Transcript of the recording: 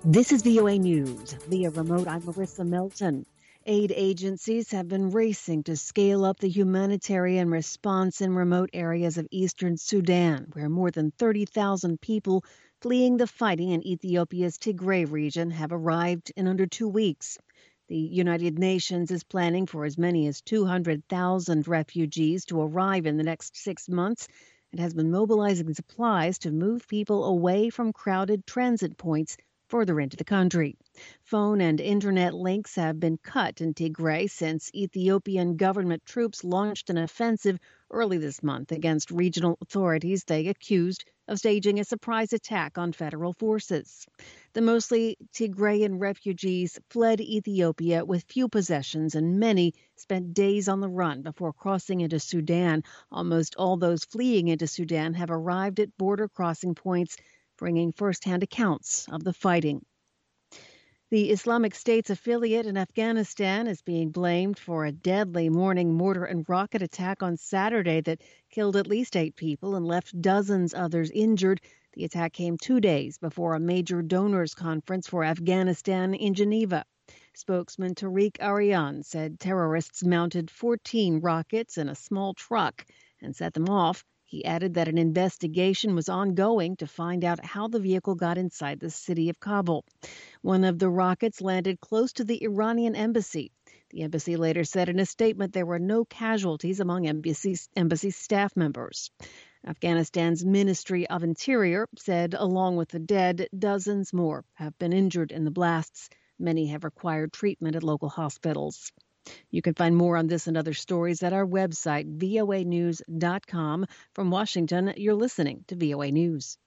This is VOA News. Via remote, I'm Marissa Melton. Aid agencies have been racing to scale up the humanitarian response in remote areas of eastern Sudan, where more than 30,000 people fleeing the fighting in Ethiopia's Tigray region have arrived in under 2 weeks. The United Nations is planning for as many as 200,000 refugees to arrive in the next 6 months and has been mobilizing supplies to move people away from crowded transit points further into the country. Phone and internet links have been cut in Tigray since Ethiopian government troops launched an offensive early this month against regional authorities they accused of staging a surprise attack on federal forces. The mostly Tigrayan refugees fled Ethiopia with few possessions, and many spent days on the run before crossing into Sudan. Almost all those fleeing into Sudan have arrived at border crossing points, bringing firsthand accounts of the fighting. The Islamic State's affiliate in Afghanistan is being blamed for a deadly morning mortar and rocket attack on Saturday that killed at least 8 people and left dozens others injured. The attack came 2 days before a major donors conference for Afghanistan in Geneva. Spokesman Tariq Arian said terrorists mounted 14 rockets in a small truck and set them off. He added that an investigation was ongoing to find out how the vehicle got inside the city of Kabul. One of the rockets landed close to the Iranian embassy. The embassy later said in a statement there were no casualties among embassy staff members. Afghanistan's Ministry of Interior said along with the dead, dozens more have been injured in the blasts. Many have required treatment at local hospitals. You can find more on this and other stories at our website, voanews.com. From Washington, you're listening to VOA News.